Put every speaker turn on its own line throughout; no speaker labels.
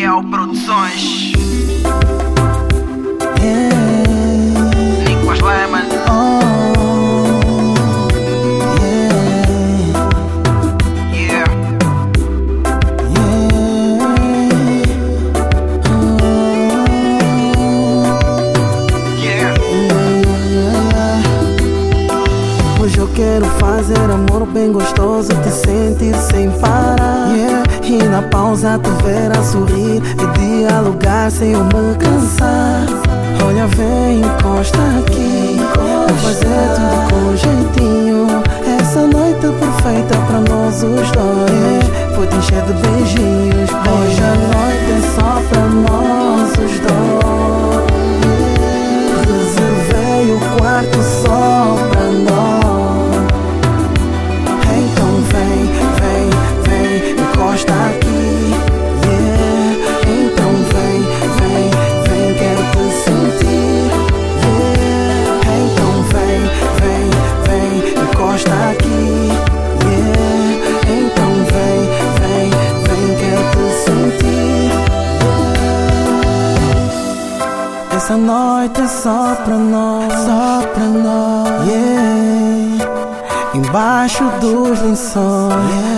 Ariel Produções. Nicolas Lemon.
Hoje eu quero fazer amor bem gostoso, te sentir sem parar, E na pausa te ver a sorrir e dialogar sem eu me cansar. Olha, vem, encosta aqui, vou fazer tudo com jeitinho. Essa noite perfeita pra nós os dois, vou te encher de beijinhos. Hoje a noite é só pra nós os dois. Reservei o quarto só pra nós. Então vem, vem, vem, encosta aqui, Então vem, vem, vem, quero te sentir, Então vem, vem, vem, encosta aqui, Então vem, vem, vem, quero te sentir, Essa noite é só pra nós, Embaixo dos lençóis,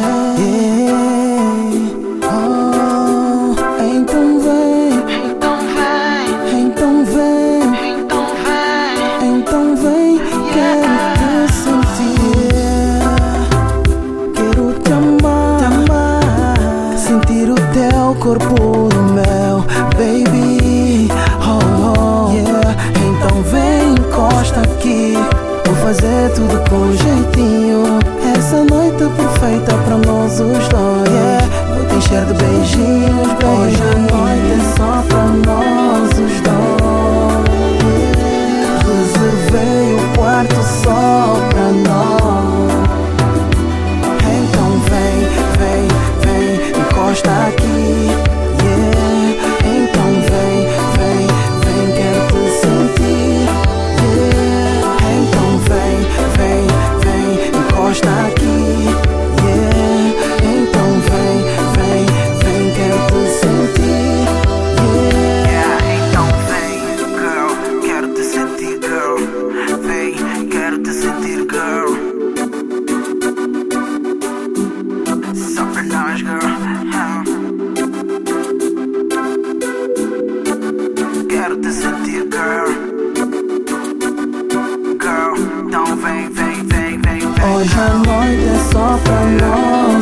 Oh, então vem,
Então vem,
então vem,
então vem,
então vem, quero te sentir, quero te amar, sentir o teu corpo no meu, baby, Então vem, encosta aqui, vou fazer tudo com jeitinho. Essa noite perfeita pra nós os dois, vou te encher de beijinhos, Hoje a noite é só pra nós os dois, Reservei o quarto só pra nós. Então vem, vem, vem, encosta aqui, Então vem, vem, vem, quero te sentir, Então vem, vem, vem, encosta aqui, Então vem, vem, vem, quero te sentir,
Então vem, girl, quero te sentir, girl. Vem, quero te sentir, girl. Só pra nós, girl. Quero te sentir, girl. Girl, então vem, vem, vem, vem, vem.
Hoje a noite é só pra nós.